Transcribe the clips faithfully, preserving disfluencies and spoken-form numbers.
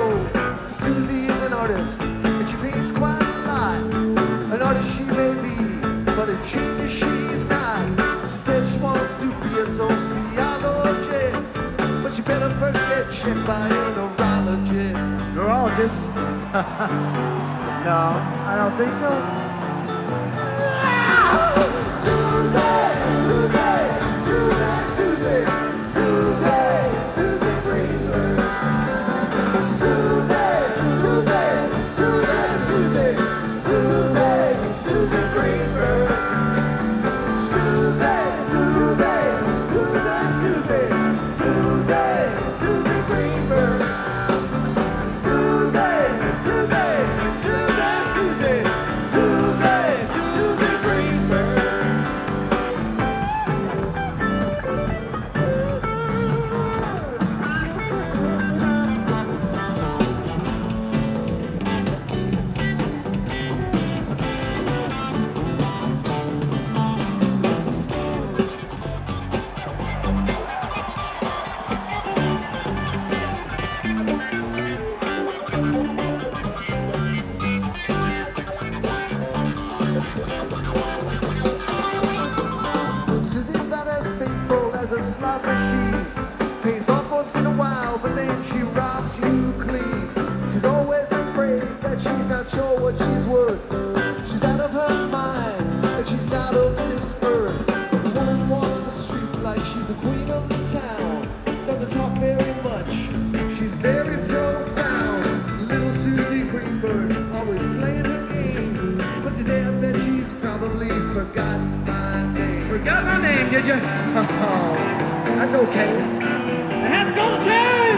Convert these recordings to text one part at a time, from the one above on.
show. Susie is an artist, and she paints quite a lot. An artist she may be, but a genius she is not. She says she wants to be a sociologist, but you better first get checked by a neurologist. Neurologist? No, I don't think so. Susie, Susie, Susie, Susie, Susie, Susie Greenberg. Susie, Susie, Susie, Susie, Susie, Susie Greenberg. Susie, Susie, Susie, Susie, Susie, Susie Greenberg. Susie, Susie, Susie, Susie, Susie, Susie Greenberg. Susie's about as faithful as a slot machine. Pays off once in a while, but then she robs you clean. She's always afraid that she's not sure what she's worth. She's out of her mind, and she's not of this earth. The woman walks the streets like she's the queen of the town. Doesn't talk very much, she's very profound. Little Susie Greenberg, always playing her game. But today I bet she's probably forgotten my name. Forgot my name, did you? Oh, that's okay. It happens all the time!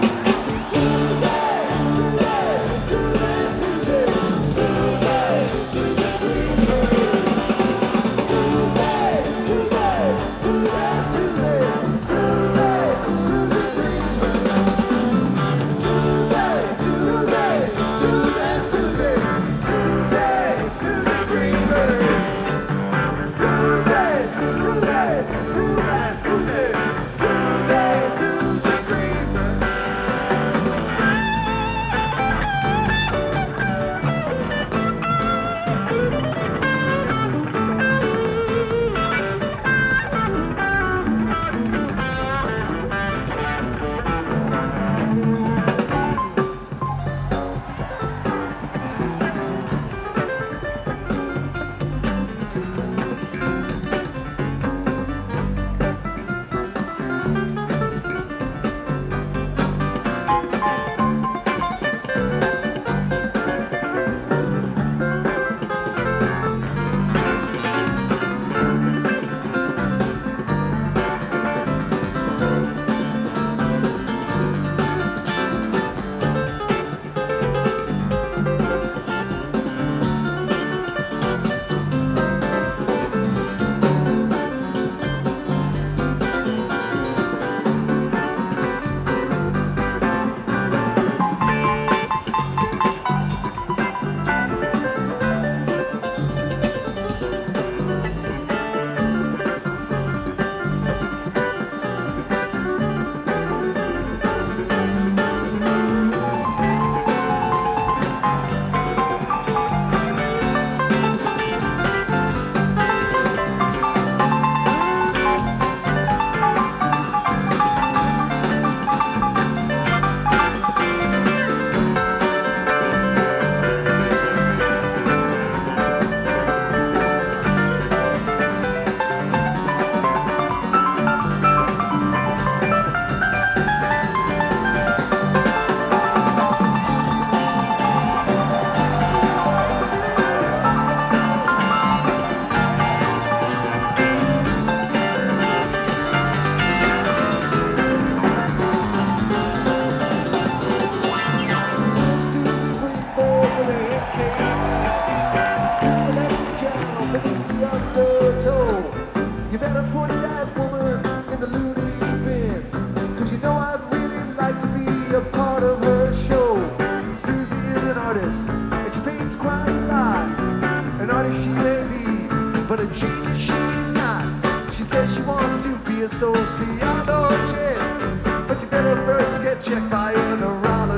You better put that woman in the loony bin, 'cause you know I'd really like to be a part of her show. Susie is an artist, and she paints quite a lot. An artist she may be, but a genius she's not. She says she wants to be a sociologist, but you better first get checked by a neurologist.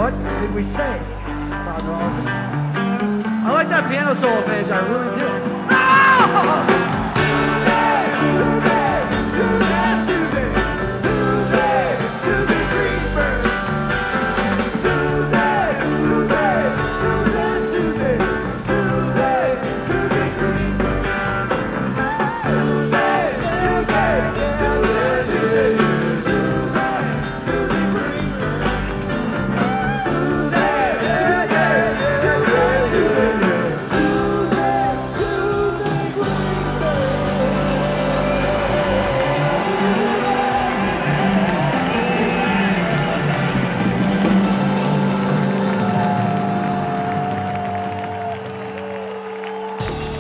What did we say about neurologist? I like that piano solo, Paige. I really do. No!